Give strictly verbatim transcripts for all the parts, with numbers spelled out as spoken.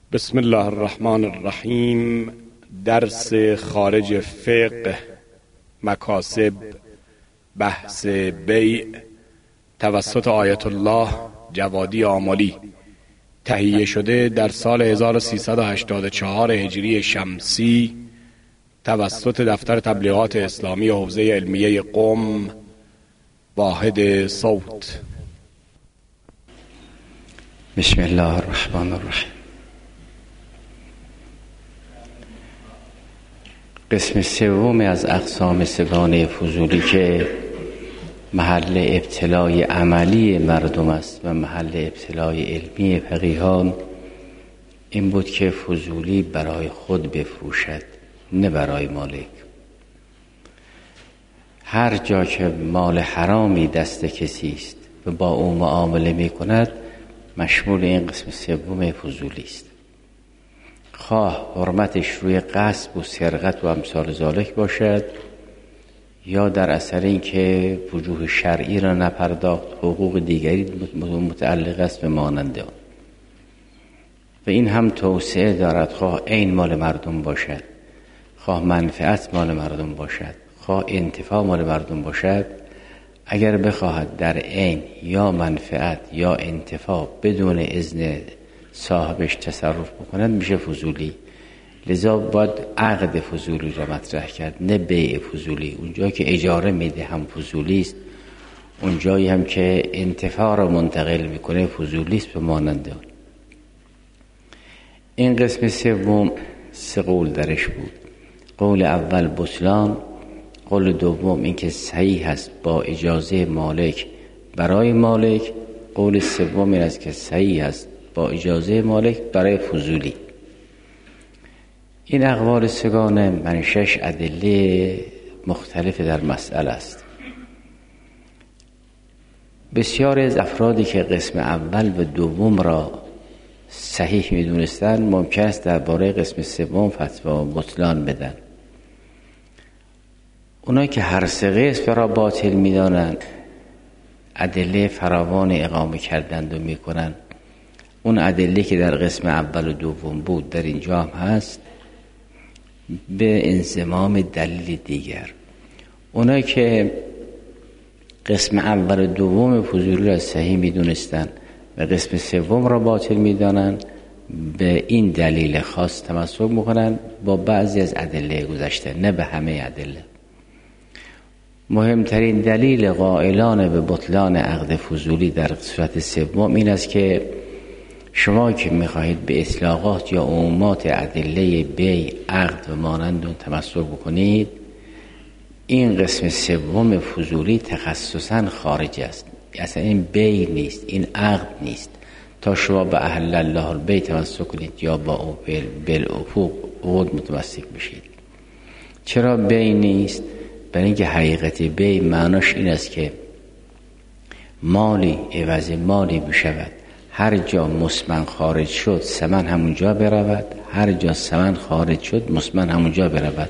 بسم الله الرحمن الرحیم. درس خارج فقه، مکاسب، بحث بیع توسط آیت الله جوادی آملی، تهیه شده در سال هزار و سیصد و هشتاد و چهار هجری شمسی توسط دفتر تبلیغات اسلامی حوزه علمیه قم، واحد صوت. بسم الله الرحمن الرحیم. قسم سوم از اقسام سگانه فضولی که محل ابتلای عملی مردم است و محل ابتلای علمی فقیهان این بود که فضولی برای خود بفروشد، نه برای مالک. هر جا که مال حرامی دست کسی است و با او معامله می کند مشمول این قسم سوم فضولی است، خواه حرمتش روی غصب و سرقت و امثال ذالک باشد یا در اثر این که وجوه شرعی را نپرداخت، حقوق دیگری متعلق است به مانند آن. و این هم توسعه دارد، خواه عین مال مردم باشد، خواه منفعت مال مردم باشد، خواه انتفاع مال مردم باشد. اگر بخواهد در عین یا منفعت یا انتفاع بدون اذن صاحبش تصرف بکند میشه فضولی. لذا باید عقد فضولی را مطرح کرد، نه بیع فضولی. اونجا که اجاره میده هم فضولی است، اونجایی هم که انتفاع را منتقل میکنه فضولی است به مانند آن. این قسم سوم سه قول درش بود. قول اول بطلان، قول دوم این که صحیح است با اجازه مالک برای مالک، قول سوم این است که صحیح است با اجازه مالک برای فضولی. این اقوال سگانه منشأش ادله مختلف در مسئله است. بسیاری از افرادی که قسم اول و دوم را صحیح می‌دونستند ممکن است درباره قسم سوم فتوا بطلان بدن. اونایی که هر سه قسم را باطل می‌دانند ادله فراوان اقامه کردند و می‌کنند. اون ادله که در قسم اول و دوم بود در اینجا هم هست به انضمام دلیل دیگر. اونایی که قسم اول و دوم فضولی را صحیح می‌دونستند و قسم سوم را باطل می‌دانند به این دلیل خاص تمسک می‌کنند با بعضی از ادله گذشته، نه به همه ادله. مهمترین دلیل قائلان به بطلان عقد فضولی در صورت سوم این است که شما که میخواهید به اطلاقات یا عمومات ادله بیع، عقد و مانند اون تمسک بکنید، این قسم سوم فضولی تخصصاً خارج است. اصلا این بیع نیست، این عقد نیست تا شما به اهل الله البیع تمسک کنید یا با او بالعقود عقود متمسک بشید. چرا بیع نیست؟ برای اینکه حقیقت بیع معناش این است که مالی عوض مالی بشود. هر جا مسمن خارج شد ثمن همونجا برود، هر جا ثمن خارج شد مسمن همونجا برود.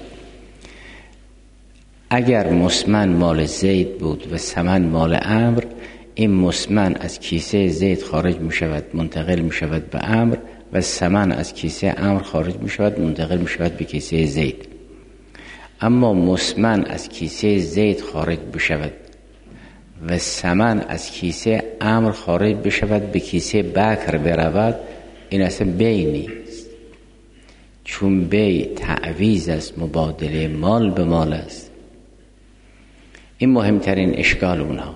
اگر مسمن مال زید بود و ثمن مال عمرو، این مسمن از کیسه زید خارج می شود منتقل می شود به عمرو و ثمن از کیسه عمرو خارج می شود منتقل می شود به کیسه زید. اما مسمن از کیسه زید خارج بشود و ثمن از کیسه عمرو خارج بشود به کیسه بکر برود، این اصلا بیع نیست، چون بیع تعویض است، مبادله مال به مال است. این مهمترین اشکال اونها.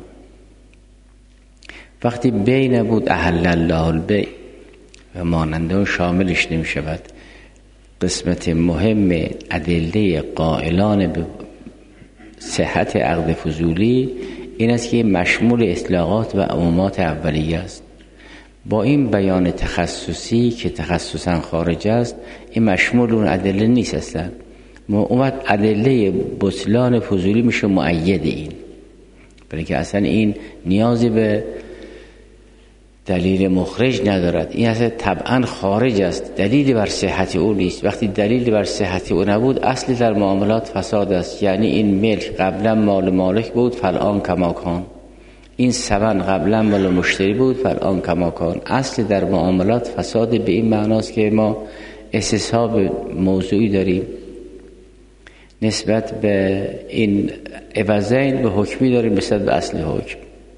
وقتی بیع نبود احل الله البیع و ماننده اون شاملش نمی شود. قسمت مهم ادله قائلان به صحت عقد فضولی این است که مشمول اطلاقات و عمومات اولیه است. با این بیان تخصصی که تخصصاً خارج است، این مشمول اون ادله نیست اصلا. اومد ادله بطلان فضولی میشه مؤید این، برای اینکه اصلا این نیازی به دلیل مخرج ندارد. این اصلا طبعا خارج است، دلیلی بر صحت او نیست. وقتی دلیلی بر صحت او نبود اصلی در معاملات فساد است. یعنی این ملک قبلا مال مالک بود فالآن کما کان، این ثمن قبلا مال مشتری بود فالآن کماکان. اصل در معاملات فساد به این معناست که ما استصحاب موضوعی داریم نسبت به این عوضین، به حکمی داریم نسبت به اصل حکم.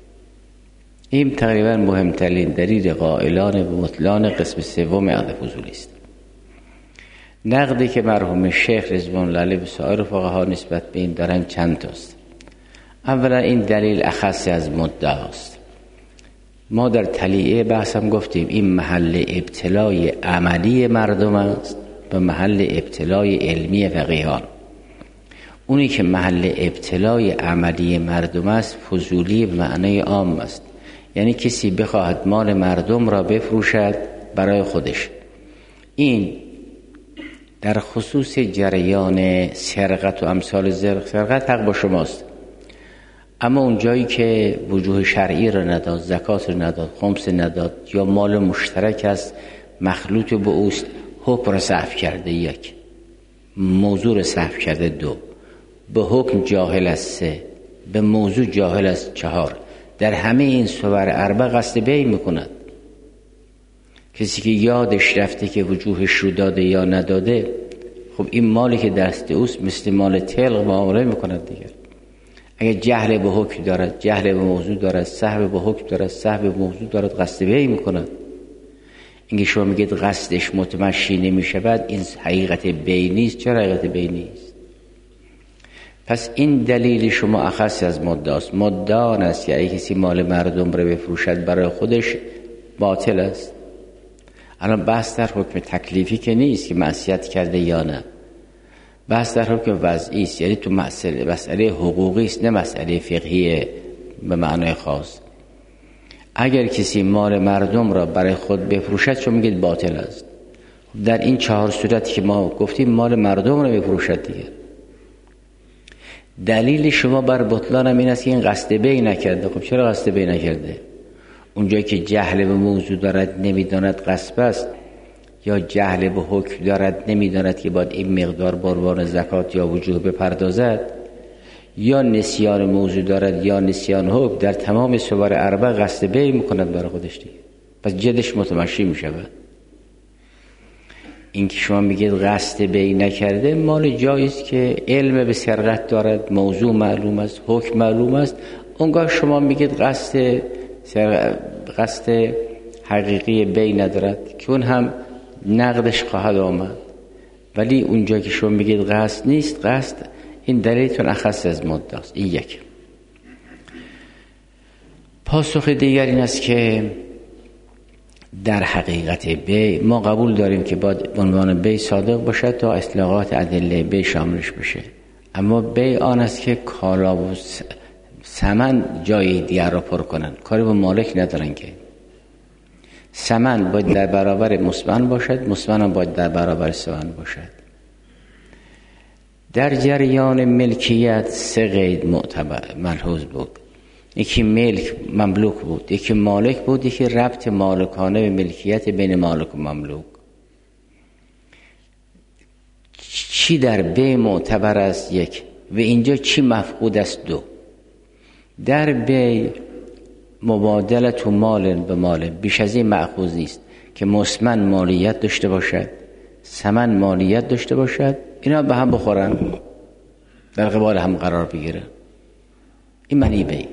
این تقریبا مهمترین دلیل قائلان و مطلقان قسم سوم عقد فضولی است. نقدی که مرحوم شیخ رضوان الله علیه و سایر فقها نسبت به این دارن چند تاست. اولا این دلیل اخصی از مدعاست. ما در تلیعه بحث هم گفتیم این محل ابتلای عملی مردم است و محل ابتلای علمی فقیهان. اونی که محل ابتلای عملی مردم است فضولی به معنای عام است، یعنی کسی بخواهد مال مردم را بفروشد برای خودش. این در خصوص جریان سرقت و امثال سرقت حق با شماست، اما اون جایی که وجوه شرعی را نداد، زکات را نداد، خمس نداد یا مال مشترک است مخلوط به اوست، حکم را صحف کرده، یک موضوع را صحف کرده، دو به حکم جاهل است، سه به موضوع جاهل است، چهار در همه این صور اربع قصد بیع میکند. کسی که یادش رفته که وجوهش رو داده یا نداده، خب این مالی که دست اوست مثل مال طلق معامله میکند دیگر. اگر جهل به حکم دارد، جهل به موضوع دارد، سهو به حکم دارد، سهو به موضوع دارد، قصد بیع میکند. اینکه شما میگید قصدش متمشی نمیشود، این حقیقت بیع نیست. چرا حقیقت بیع نیست؟ پس این دلیل شما اخص از مدعاست. مدعا است که اگه کسی مال مردم رو بفروشد برای خودش باطل است. الان بحث در حکم تکلیفی که نیست که معصیت کرده یا نه، بحث در حکم وضعی است، یعنی تو مسئله مسئله حقوقی است، نه مسئله فقهی به معنای خاص. اگر کسی مال مردم را برای خود بفروشد شما میگید باطل است. در این چهار صورتی که ما گفتیم مال مردم را بفروشد دیگه. دلیل شما بر بطلان هم این است که این قصد بیع نکرده. خب چرا قصد بیع نکرده؟ اونجایی که جهل به موضوع دارد نمیداند غصب است، یا جهل به حکم دارد نمیداند که باید این مقدار بروان زکات یا وجوه بپردازد، یا نسیان موضوع دارد یا نسیان حکم، در تمام صور اربع قصد بیع میکند برای خودش دیگه. پس جدش متمشی میشود. این که شما میگید قصد بیع نکرده، مال جاییست که علم به سرقت دارد، موضوع معلوم است، حکم معلوم است، اونگاه شما میگید قصد قصد حقیقی بیع ندارد که اون هم نقدش خواهد آمد. ولی اونجا که شما میگید قصد نیست، قصد، این دلیلتون اخص از مدعاست. این یک. پاسخ دیگر این است که در حقیقت بیع ما قبول داریم که باید عنوان بیع صادق باشد تا اطلاقات ادله بیع شاملش بشه، اما بیع آن است که کالا و ثمن جای دیگر را پر کنن، کاری با مالک ندارن. که ثمن باید در برابر مثمن باشد، مثمن هم باید در برابر ثمن باشد. در جریان ملکیت سه قید معتبر ملحوظ بود. یکی ملک مملوک بود، یکی مالک بود، یکی ربط مالکانه به ملکیت بین مالک و مملوک. چی در بیع معتبر است؟ یک. و اینجا چی مفقود است؟ دو. در بیع مبادلت و مال به مال بیش از این مأخوذ نیست که مثمن مالیت داشته باشد، ثمن مالیت داشته باشد، اینا به هم بخورن، در قبال هم قرار بگیرن. این معنی بیع.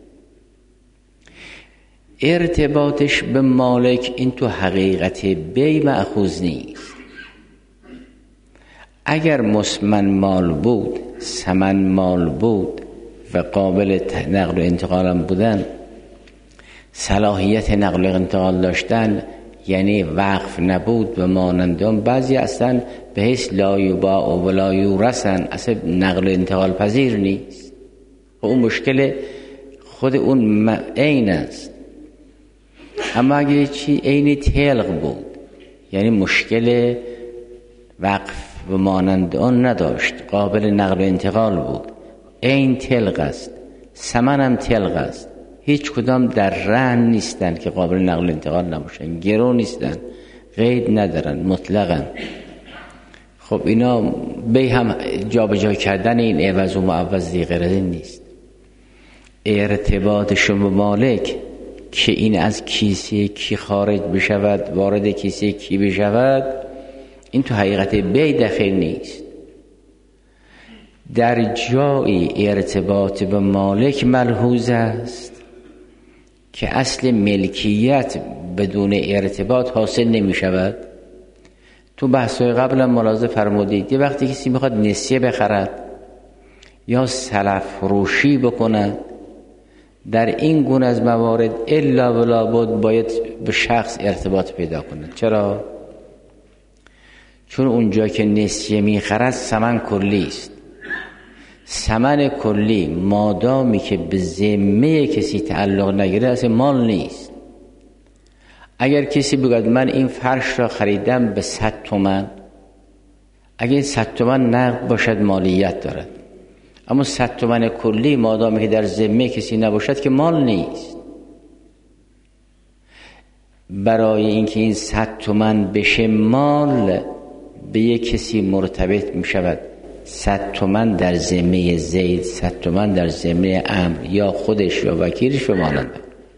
ارتباطش به مالک این تو حقیقت بیع مأخوذ نیست. اگر مثمن مال بود، ثمن مال بود و قابل نقل و انتقال هم بودن، صلاحیت نقل و انتقال داشتن، یعنی وقف نبود و مانندم، بعضی اصلا به حیث لا یباع و لا یورثن، اصلا نقل و انتقال پذیر نیست. و اون مشکل خود اون عین است. اما اگه چی عین طلق بود، یعنی مشکل وقف و مانند آن نداشت، قابل نقل و انتقال بود، عین طلق است، ثمن هم طلق است، هیچ کدام در رهن نیستن که قابل نقل و انتقال نباشن، گرو نیستن، قید ندارن، مطلقاً. خب اینا بیع هم جابجا کردن این عوض و معوض دیگه نیست. ارتباط شما مالک که این از کیسه کی خارج بشود وارد کیسه کی بشود، این تو حقیقت بی دخیل نیست. در جایی ارتباط به مالک ملحوظ است که اصل ملکیت بدون ارتباط حاصل نمی شود. تو بحث‌های قبلا ملاحظه فرمودید یه وقتی کسی میخواد نسیه بخرد یا سلف فروشی بکند، در این گونه از موارد الا ولا بد باید به شخص ارتباط پیدا کند. چرا؟ چون اونجا که نسیه میخرد ثمن کلی است. ثمن کلی مادامی که به ذمه کسی تعلق نگیره اصلا مال نیست. اگر کسی بگوید من این فرش را خریدم به صد تومن، اگر این صد تومن نقد باشد مالیت دارد، اما صد تومن کلی مادامی که در ذمه کسی نباشد که مال نیست. برای اینکه این صد تومن بشه مال به یک کسی مرتبط می شود. صد تومن در ذمه زید، صد تومن در ذمه عمرو یا خودش یا وکیلش و مانند.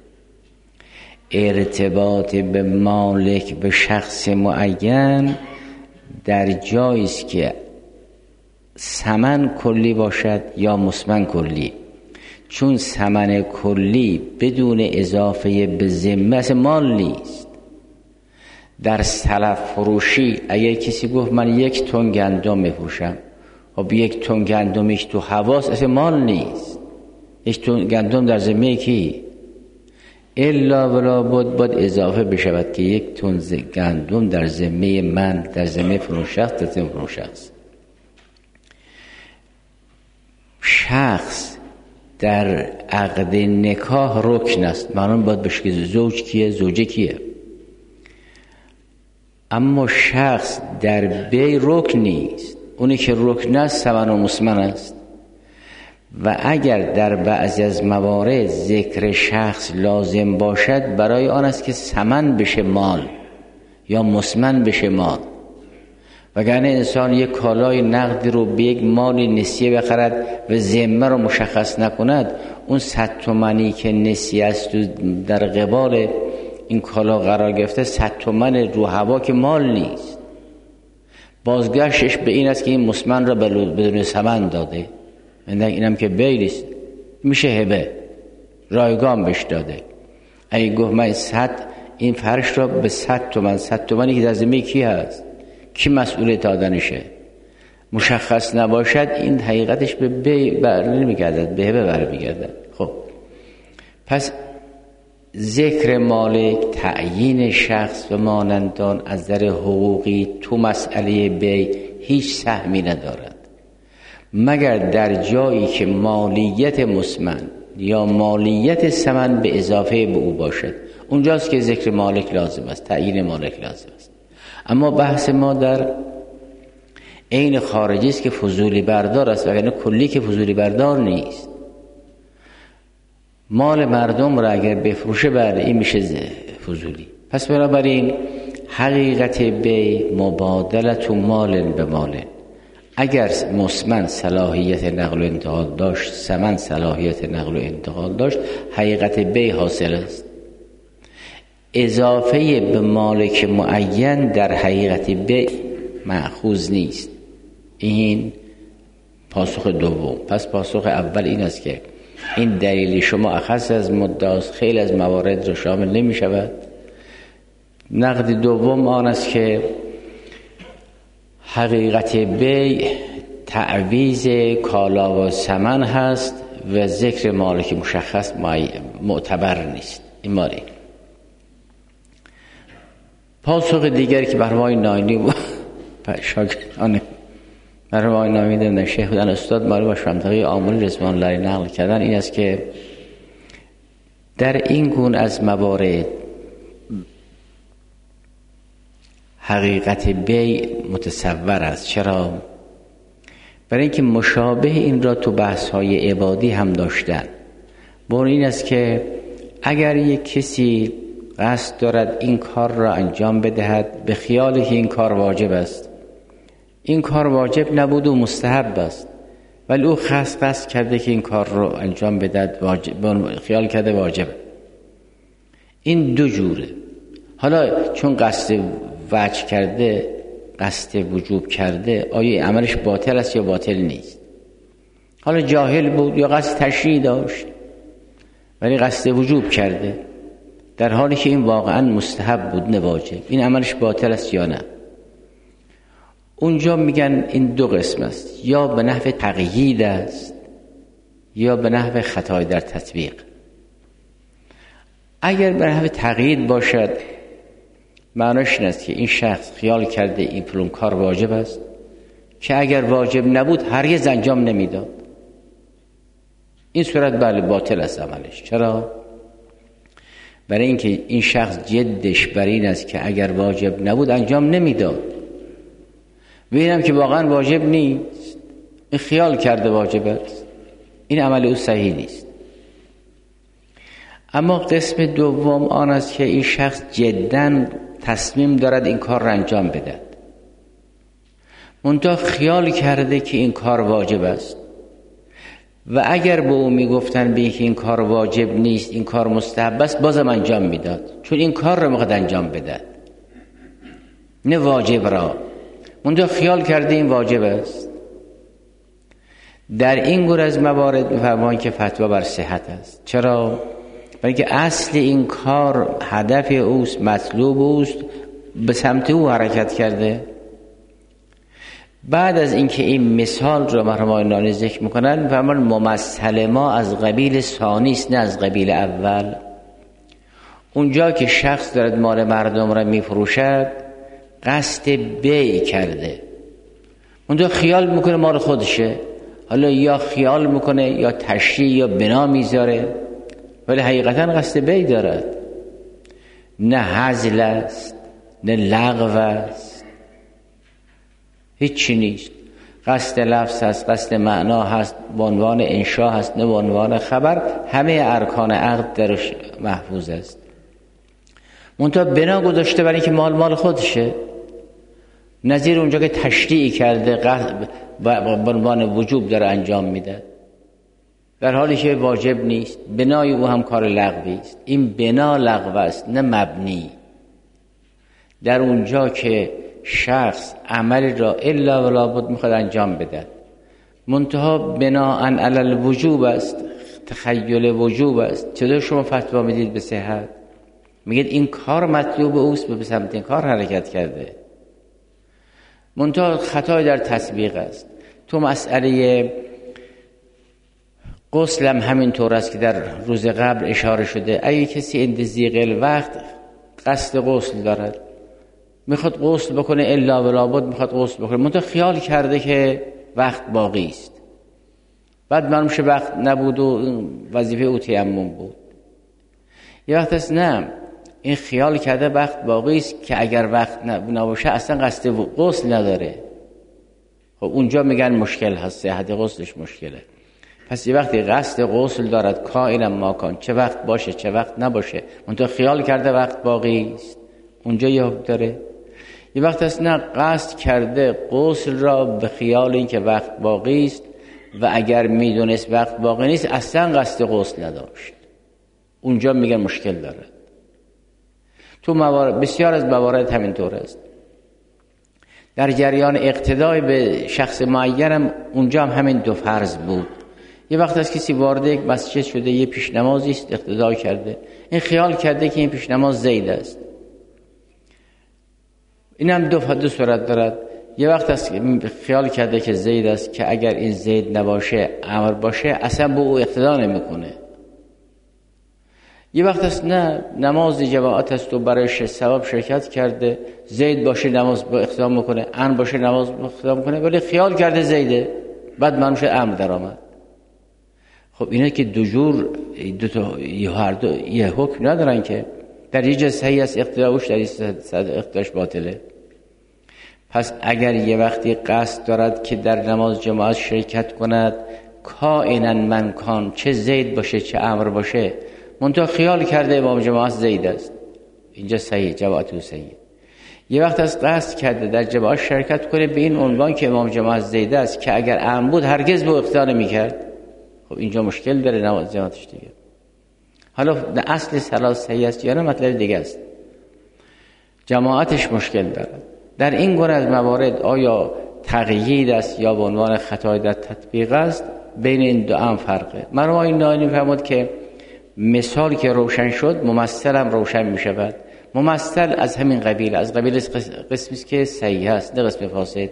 ارتباط به مالک به شخص معین در جایی است که ثمن کلی باشد یا مسمن کلی. چون ثمن کلی بدون اضافه به ذمه اصلا مال نیست. در سلف فروشی اگر کسی گفت من یک تن گندم میفروشم، خب یک تن گندمی که تو حواس اصلا مال نیست. یک تن گندم در ذمه کی؟ الا ولا بد باید اضافه بشود که یک تن گندم در ذمه من، در ذمه فلان شخص، در ذمه فلان شخص. شخص در عقد نکاح رکن است، معلوم باید بشه که زوج کیه، زوجه کیه. اما شخص در بی رکن نیست. اونی که رکن است ثمن و مسمن است. و اگر در بعضی از موارد ذکر شخص لازم باشد برای آن است که ثمن بشه مال یا مسمن بشه مال. وگرنه انسان یک کالای نقدی رو به یک مالی نسیه بخرد و ذمه رو مشخص نکند، اون صد تومنی که نسیه است در قبال این کالا قرار گرفته صد تومن رو هوا که مال نیست. بازگشتش به این است که این مسمن را بدون ثمن داده. اینم که بیلیست، میشه هبه رایگان بهش داده. اگه گفت من صد این فرش را به صد تومن، صد تومنی که در ذمه کی هست، کی مسئولیت دادنشه، مشخص نباشد، این حقیقتش به بی بر نمیگردد، به هبه بر میگردد. خب پس ذکر مالک، تعیین شخص و مانندان از در حقوقی تو مسئله بی هیچ سهمی ندارد مگر در جایی که مالیت مسمن یا مالیت ثمن به اضافه به او باشد. اونجاست که ذکر مالک لازم است، تعیین مالک لازم است. اما بحث ما در عین خارجی است که فضولی بردار است، وگرنه کلی که فضولی بردار نیست. مال مردم را اگر بفروشه بعد این میشه فضولی. پس بنابراین حقیقت بی مبادلت و مال به مال. اگر مسمن صلاحیت نقل و انتقال داشت، ثمن صلاحیت نقل و انتقال داشت، حقیقت بی حاصل است. اضافه به مالک معین در حقیقت بی مأخوذ نیست. این پاسخ دوم. پس پاسخ اول این است که این دلیل شما اخص از مدعاست، خیلی از موارد را شامل نمی شود. نقد دوم آن است که حقیقت بی تعویض کالا و ثمن هست و ذکر مالک مشخص معتبر نیست. این مالی. پاسخ دیگری که برمای ناینی و شاگردان برمای ناینی در شیخ بودن استاد معلوم و شمتقی آمولی رضوان الله نقل کردن این است که در این گونه از موارد حقیقت بی متصور است. چرا؟ برای اینکه مشابه این را تو بحث‌های عبادی هم داشتن. بر این است که اگر یک کسی قصد دارد این کار را انجام بدهد به خیالی که این کار واجب است، این کار واجب نبود و مستحب است، ولی او خاص قصد کرده که این کار رو انجام بده، واجب خیال کرده واجبه. این دو جوره. حالا چون قصد وجب کرده، قصد وجوب کرده، آیا عملش باطل است یا باطل نیست؟ حالا جاهل بود یا قصد تشریع داشت ولی قصد وجوب کرده، در حالی که این واقعا مستحب بود نه واجب، این عملش باطل است یا نه؟ اونجا میگن این دو قسم است، یا به نحو تقیید است یا به نحو خطای در تطبیق. اگر به نحو تقیید باشد معناش این است که این شخص خیال کرده این فلان کار واجب است که اگر واجب نبود هرگز انجام نمیداد، این صورت بله باطل است عملش. چرا؟ برای اینکه این شخص جدش بر این است که اگر واجب نبود انجام نمیداد، ببینم که واقعا واجب نیست، این خیال کرده واجب است، این عمل او صحیح نیست. اما قسم دوم آن است که این شخص جداً تصمیم دارد این کار را انجام بدهد، منتها خیال کرده که این کار واجب است و اگر به او میگفتن به که این کار واجب نیست، این کار مستحب است، بازم انجام میداد، چون این کار را میخواد انجام بده نه واجب را، منتها خیال کرده این واجب است. در این گونه از موارد میفرمایند که فتوا بر صحت است. چرا؟ برای که اصل این کار هدف اوست، مطلوب اوست، به سمت او حرکت کرده. بعد از اینکه این مثال رو مرحوم نانی ذکر میکنن میفرمایند ممثل ما از قبیل ثانی است نه از قبیل اول. اونجا که شخص دارد مال مردم را میفروشد قصد بیع کرده، اونجا خیال میکنه مال خودشه، حالا یا خیال میکنه یا تشریع یا بنا میذاره، ولی حقیقتا قصد بیع دارد، نه هزل است نه لغو است، هیچی نیست. قصد لفظ هست، قصد معنا هست، به عنوان انشا هست نه به عنوان خبر، همه ارکان عقد درش محفوظ است. منتها بنا گذاشته برای که مال مال خودشه، نظیر اونجا که تشریع کرده به عنوان وجوب داره انجام میده، در حالی که واجب نیست، بنای او هم کار لغوی است. این بنا لغو است نه مبنی. در اونجا که شخص عمل را الا ولا بد میخواد انجام بده، منتها بناءً علی الوجوب است، تخیل وجوب است، چطور شما فتوا میدید به صحت؟ میگید این کار مطلوب اوست، به سمت این کار حرکت کرده، منتها خطای در تطبیق است. تو مسئله غسل هم همین طور است که در روز قبل اشاره شده. اگه کسی اند ضیق الوقت قصد غسل دارد، میخواد غسل بکنه الا ولا بد، میخواد غسل بکنه، منتها خیال کرده که وقت باقی است، بعد معلوم شه وقت نبود و وظیفه او تیمم بود. یه وقت است نه، این خیال کرده وقت باقی است که اگر وقت نباشه اصلا قصد غسل نداره، خب اونجا میگن مشکل هست، صحت غسلش مشکله. پس یه وقتی قصد غسل دارد کائنا ما کان، چه وقت باشه چه وقت نباشه، منتها خیال کرده وقت باقی است، اونجا یه حکم داره. یه وقت است نه، قصد کرده غسل را به خیال این که وقت باقی است و اگر میدونست وقت باقی نیست اصلا قصد غسل نداشت، اونجا میگن مشکل داره. تو موارد بسیار از موارد همین طور است. در جریان اقتدای به شخص معین هم اونجا هم همین دو فرض بود. یه وقت از کسی وارد یک مسجد شده، یه پیش نمازی است اقتدا کرده، این خیال کرده که این پیش نماز زید است، این هم دو دو صورت دارد. یه وقت از خیال کرده که زید است که اگر این زید نباشه امر باشه اصلا به او اقتدا نمیکنه. یه وقت است نه، نماز جماعت است و برایش ثواب شرکت کرده، زید باشه نماز با اقتدا میکنه، امر باشه نماز با اقتدا میکنه، ولی خیال کرده زیده، بعد معلوم شد امر در آمد. خب اینا که دو جور دو تا یه هر دو یه حکم ندارن که در یه جا صحیح است اقتداش، در یه اقتداش باطله. پس اگر یه وقتی قصد دارد که در نماز جماعت شرکت کند کائنا من کان، چه زید باشه چه امر باشه، منتها خیال کرده امام جماعت زید است، اینجا صحیح، جماعت او صحیح. یه وقت از قصد کرده در جماعت شرکت کنه به این عنوان که امام جماعت زیده است که اگر اعم بود هرگز به اقتدا نمی‌کرد. خب اینجا مشکل داره نماز جماعتش دیگه. حالا در اصل صلاح صحیح است یا نه مطلب دیگه است. جماعتش مشکل داره. در این گونه از موارد آیا تقیید است یا به عنوان خطای در تطبیق است؟ بین این دو هم فرقه. مرحوم آقای نایینی فرمود که مثال که روشن شد ممثل هم روشن می شود. ممثل از همین قبیل، از قبیل قسمی که صحیح است نه قسم فاسد.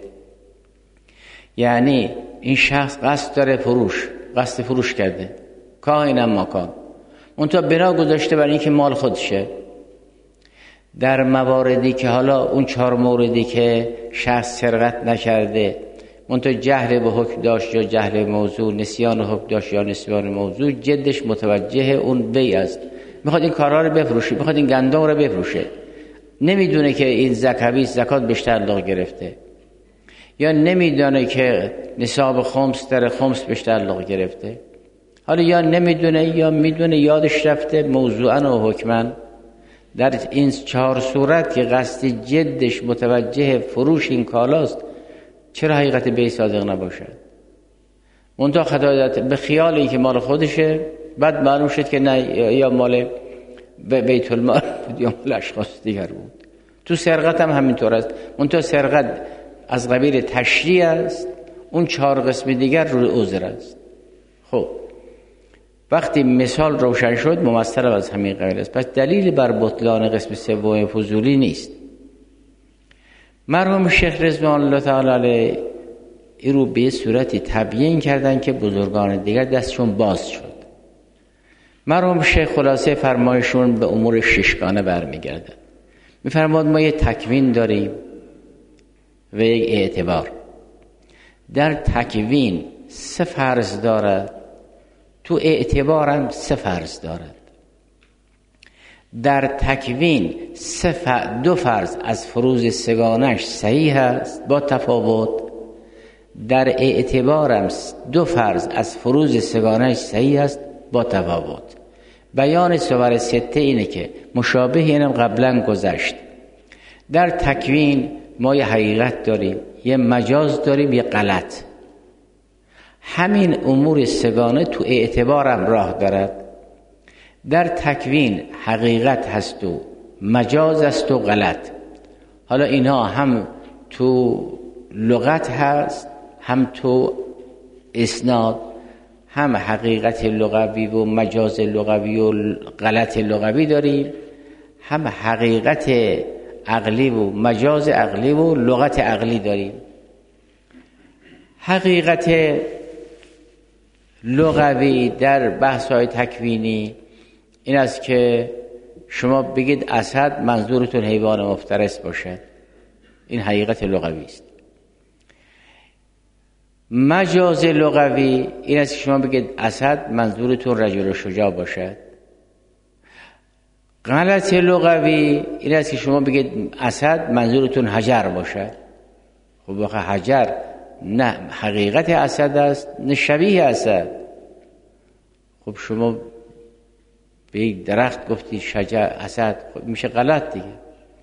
یعنی این شخص قصد داره فروش، قصد فروش کرده کائنا مکان، اون تا بنا گذاشته برای اینکه مال خودشه. در مواردی که حالا اون چهار موردی که شخص سرقت نکرده اون تا جهل به حکم داشت یا جهل موضوع، نسیان حکم داشت یا نسیان موضوع، جدش متوجه اون بی است، میخواد این کارا رو بفروشه، میخواد این گندم رو بفروشه، نمیدونه که این زکوی زکات بهش تعلق گرفته یا نمیدونه که نصاب خمس در خمس بهش تعلق گرفته. حالا یا نمیدونه یا میدونه یادش رفته موضوعا و حکما. در این چهار صورت که قصد جدش متوجه فروش این کالاست چرا حقیقت بی صادق نباشد؟ منتها خدایت به خیال این که مال خودشه، بعد معلوم شد که نه یا مال بیت المال بود یا مال اشخاص دیگر بود. تو سرقت هم همینطور است. منتها سرقت از قبیل تشریع است، اون چهار قسم دیگر رو عذر است. خب وقتی مثال روشن شد ممثل از همین قبیل است. پس دلیل بر بطلان قسم سوم فضولی نیست. مرحوم شیخ رضوان الله تعالی علیه این رو به صورتی تبیین کردن که بزرگان دیگر دستشون باز شد. مرحوم شیخ خلاصه فرمایشون به امور ششگانه برمیگرده. میفرماد ما یه تکوین داریم و یک اعتبار. در تکوین سه فرض دارد، تو اعتبارم سه فرض دارد. در تکوین سه ف... دو فرض از فروض سگانش صحیح است با تفاوت، در اعتبارم دو فرض از فروض سگانش صحیح است با تفاوت. بیان صور سته اینه که مشابه اینم قبلا گذشت. در تکوین ما یه حقیقت داریم، یه مجاز داریم، یه غلط. همین امور سگانه تو اعتبارم راه دارد. در تکوین حقیقت هست و مجاز است و غلط. حالا اینها هم تو لغت هست، هم تو اسناد، هم حقیقت لغوی و مجاز لغوی و غلط لغوی داریم، هم حقیقت عقلی و مجاز عقلی و لغت عقلی داریم. حقیقت لغوی در بحث‌های تکوینی این است که شما بگید اسد منظورتون حیوان مفترس باشد، این حقیقت لغوی است. مجاز لغوی این است که شما بگید اسد منظورتون رجل شجاع باشد. غلط لغوی این است که شما بگید اسد منظورتون حجر باشد. خب واقعا حجر نه حقیقت اسد است نه شبیه اسد. خب شما به یک درخت گفتی شجر اسد، خب میشه غلط دیگه.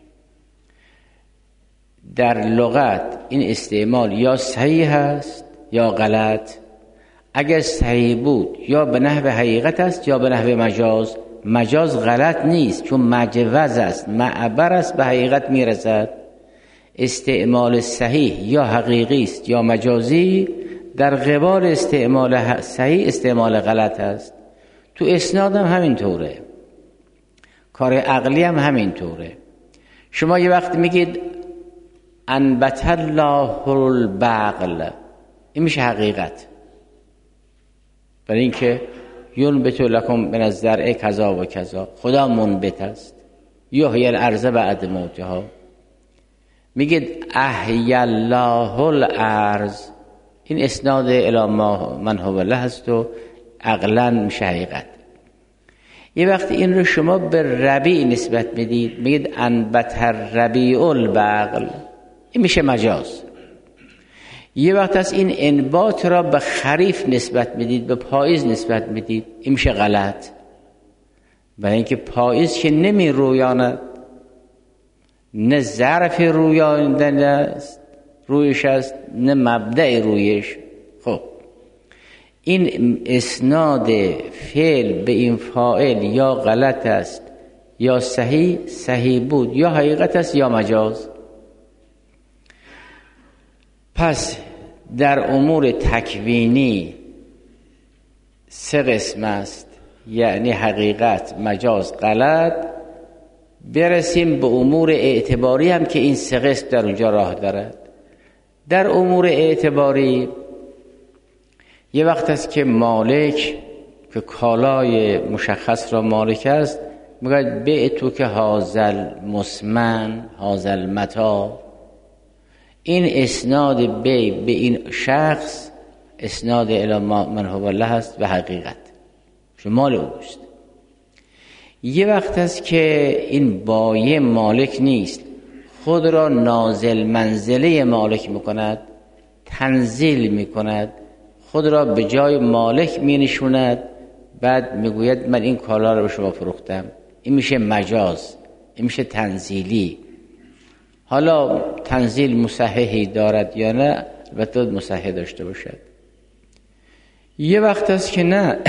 در لغت این استعمال یا صحیح است یا غلط. اگر صحیح بود یا به نحو حقیقت است یا به نحو مجاز. مجاز غلط نیست چون مجوز است، معبر است، به حقیقت میرسد. استعمال صحیح یا حقیقی است یا مجازی، در قبال استعمال صحیح استعمال غلط است. تو اسناد هم همینطوره، کار عقلی هم همینطوره. شما یه وقت میگید انبت الله البقل، این میشه حقیقت، برای اینکه ینبت لکم من الزرع کذا و کذا، خدا منبت است. یحیی الارض بعد موتها. میگید احیی الله الارض، این اسناد الی ما من هو له است و عقلا میشه حقیقت. یه وقت این رو شما به ربیع نسبت میدید، میگید انبت الربیع البقل، این میشه مجاز. یه وقت از این انبات را به خریف نسبت میدید، به پاییز نسبت میدید، این میشه غلط. برای اینکه پاییز که نمی رویاند، نه ظرف رویاندن است رویش است، نه مبدأ رویش. خب این اسناد فعل به این فاعل یا غلط است یا صحیح صحیح بود، یا حقیقت است یا مجاز. پس در امور تکوینی سه قسم است، یعنی حقیقت، مجاز، غلط. برسیم به امور اعتباری هم که این سه قسم در اونجا راه دارد. در امور اعتباری یه وقت است که مالک که کالای مشخص را مالک است میگه به تو که هازل مسمن هازل متا، این اسناد بی به این شخص اسناد الی من هو الله است و حقیقت چون مال اوست. یه وقت است که این بایع مالک نیست، خود را نازل منزله مالک میکند، تنزیل میکند، خود را به جای مالک مینشوند، بعد میگوید من این کالا را به شما فروختم. این میشه مجاز، این میشه تنزیلی. حالا تنزیل مصححی دارد یا نه، البته مصحح داشته باشد. یه وقت است که نه،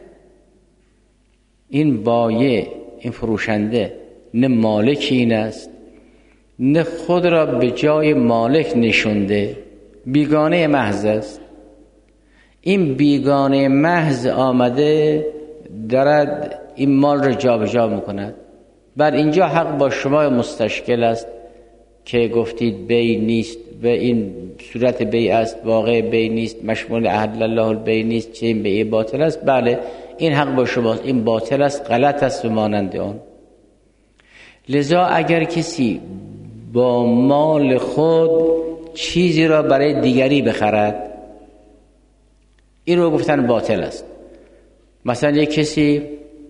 این بایع این فروشنده نه مالک این است، نه خود را به جای مالک نشونده، بیگانه محض است. این بیگانه محض آمده دارد این مال را جا به جا میکند. بر اینجا حق با شما مستشکل است که گفتید بی نیست و این صورت بی است، واقع بی نیست، مشمول احل الله البی نیست، چه این بی باطل است. بله این حق با شماست، این باطل است، غلط است و مانند آن. لذا اگر کسی با مال خود چیزی را برای دیگری بخرد، این رو گفتن باطل است. مثلا یک کسی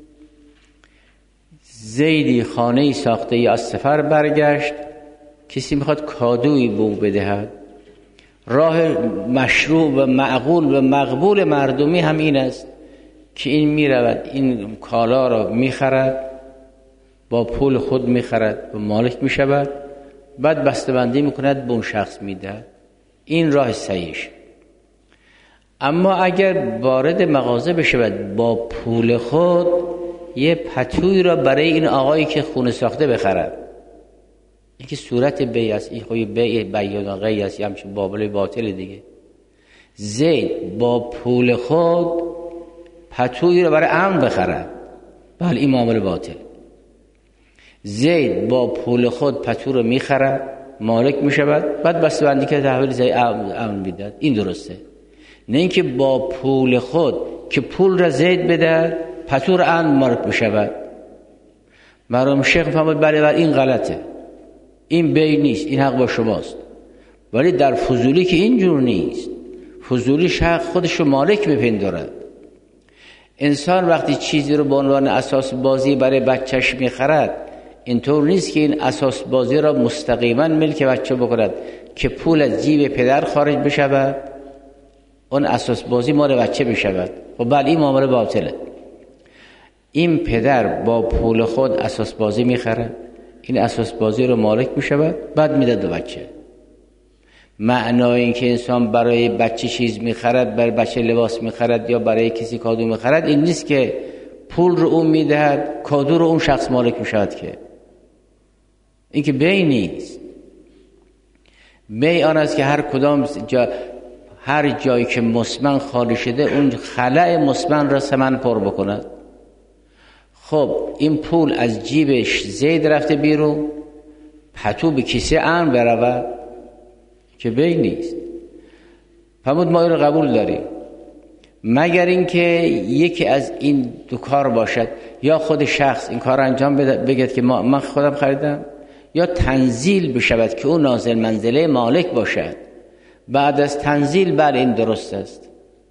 زیدی خانه‌ای ساخته ای از سفر برگشت، کسی میخواد کادویی به او بدهد. راه مشروع و معقول و مقبول مردمی هم این است که این میرود این کالا را میخرد، با پول خود میخرد و مالک میشود، بعد بسته‌بندی میکند به اون شخص میدهد. این راه صحیحش. اما اگر وارد مغازه بشود با پول خود یه پتوی را برای این آقایی که خونه ساخته بخرد، این که صورت بی است، این خوی بی بیان غی است، همچون بابل باطل دیگه. زید با پول خود پتوی را برای امن بخرد، بله این معامله باطل. زید با پول خود پتو رو میخرد، مالک میشود، بعد بسته‌بندی که تحویل زید امن میداد، این درسته. نه اینکه با پول خود که پول را زید بده پتو رو امن مالک میشود. مرحوم شیخ فهمید بله بله این غلطه، این بی نیست، این حق با شماست. ولی در فضولی که اینجور نیست، فضولی شخص خودش رو مالک میپندارد. انسان وقتی چیزی رو به عنوان اساس بازی برای بچهش میخرد، اینطور نیست که این اساس بازی را مستقیما ملک بچه بکند که پول از جیب پدر خارج بشود، اون اساس بازی مال بچه بشود. خب بله این معامله باطله. این پدر با پول خود اساس بازی میخره، این اساس بازی رو مالک میشود، بعد میده دو بچه. معنای این که انسان برای بچه چیز میخرد، برای بچه لباس میخرد یا برای کسی کادو میخرد، این نیست که پول رو اون میدهد کادو رو اون شخص مالک میشود. که این که بی نیست. بی آن است که هر کدام جا هر جایی که مسمن خالی شده اون خلأ مسمن را ثمن پر بکند. خب این پول از جیبش زید رفته بیرون، پتو به کیسه امن برود، که بی نیست. فرمود ما این رو قبول داریم، مگر اینکه یکی از این دو کار باشد، یا خود شخص این کار انجام بگید که ما من خودم خریدم، یا تنزیل بشود که اون نازل منزله مالک باشد. بعد از تنزیل بر این درست است.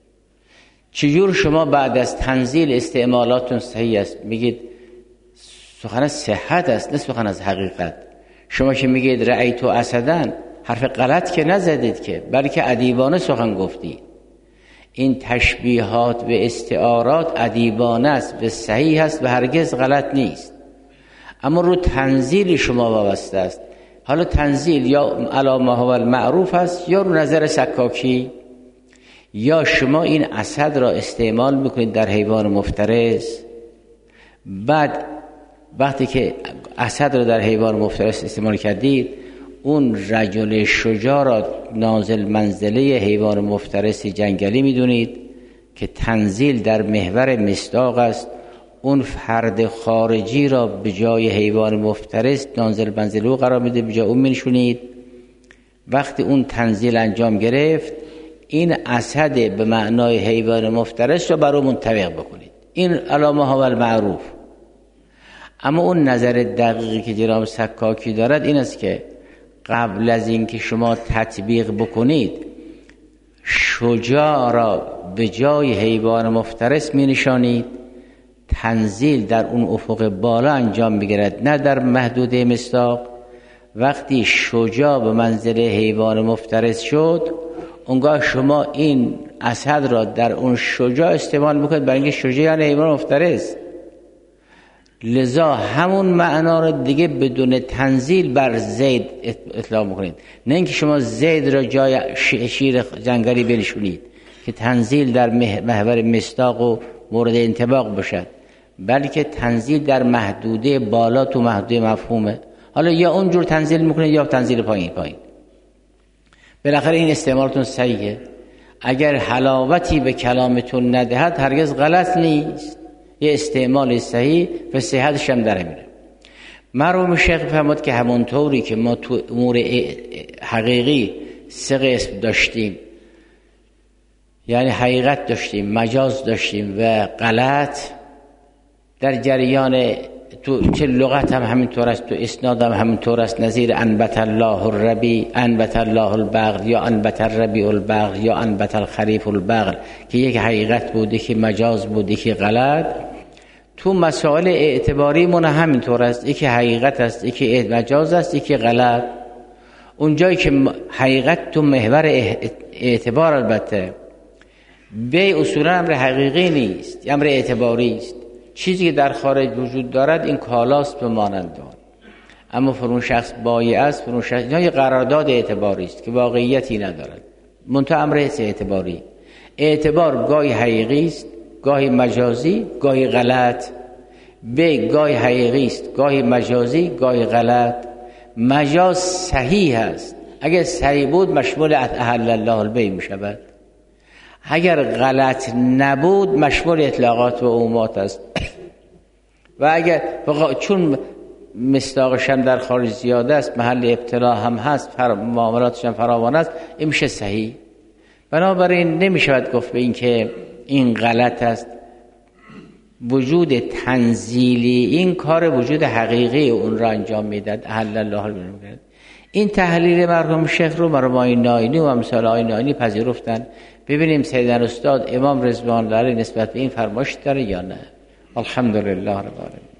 چجور شما بعد از تنزیل استعمالاتون صحیح است؟ میگید سخن از صحت است، نه سخن از حقیقت. شما که میگید رأیتو اسدن، حرف غلط که نزدید که، بلکه ادیبانه سخن گفتید. این تشبیهات و استعارات ادیبانه است و صحیح است و هرگز غلط نیست، اما رو تنزیل شما وابسته است. حالا تنزیل یا علی ما هو المعروف است یا رو نظر سکاکی، یا شما این اسد را استعمال میکنید در حیوان مفترس، بعد وقتی که اسد را در حیوان مفترس استعمال کردید اون رجل شجاع را نازل منزله حیوان مفترس جنگلی میدونید که تنزیل در محور مصداق است، اون فرد خارجی را به جای حیوان مفترس نازل منزله قرار میده، به جای اون میشونید. وقتی اون تنزیل انجام گرفت این اسد به معنای حیوان مفترس را برای منطبق بکنید، این علامه ها و المعروف. اما اون نظر دقیقی که جناب سکاکی دارد این است که قبل از اینکه شما تطبیق بکنید شجاع را به جای حیوان مفترس می نشانید، تنزیل در اون افق بالا انجام میگیرد نه در محدوده مصداق. وقتی شجاع به منزله حیوان مفترس شد اونگاه شما این اسد را در اون شجاع استعمال میکنید برای اینکه شجاع یعنی حیوان مفترس، لذا همون معنا را دیگه بدون تنزیل بر زید اطلاق میکنید، نه اینکه شما زید را جای شیر جنگلی بنشونید که تنزیل در محور مصداق و مورد انطباق باشد، بلکه تنزیل در محدوده بالا تو محدوده مفهومه. حالا یا اونجور تنزیل میکنید یا تنزیل پایین پایین. بالاخره این استعمالتون صحیحه، اگر حلاوتی به کلامتون ندهد هرگز غلط نیست، یه استعمال صحیح و صحتش هم در میره. مرحوم شیخ فرمود که همونطوری که ما تو امور حقیقی سه قسم داشتیم، یعنی حقیقت داشتیم، مجاز داشتیم و غلط، در جریان تو چه لغت هم همینطور است، تو اسناد هم همینطور است، نظیر انبت الله الربی، انبت الله البغل، یا انبت الربی البغل، یا انبت الخریف البغل، که یک حقیقت بوده که مجاز بوده که غلط. تو مسائل اعتباری من همینطور است، یکی حقیقت است، یکی مجاز است، یکی غلط. اونجایی که حقیقت تو محور اعتبار، البته به اصولا امر حقیقی نیست، امر اعتباری است. چیزی که در خارج وجود دارد این کالاست به مانند آن، اما فرون شخص بایع است، فرون شخص اینا یه قرارداد اعتباری است که واقعیتی ندارد، منتها امر اعتباری. اعتبار گاهی حقیقی است، گاهی مجازی، گاهی غلط. به گاهی حقیقی است، گاهی مجازی، گاهی غلط. مجاز صحیح است، اگر صحیح بود مشمول احل الله البیع می شود، اگر غلط نبود مشمول اطلاقات و عمومات است. و اگر چون مصداقش هم در خارج زیاده است، محل ابتلا هم هست، معاملاتش هم فراوان است، این میشه صحیح. بنابراین نمیشود گفت به این که این غلط است. وجود تنزیلی این کار وجود حقیقی اون را انجام میداد، احل الله البیع. این تحلیل مرحوم شیخ رو مرحوم آقای ناینی و امثال آقای ناینی پذیرفتن. ببینیم سیدنا استاد امام رضوان الله علیه نسبت به این فرمایش داره یا نه. الحمدلله رب العالمین.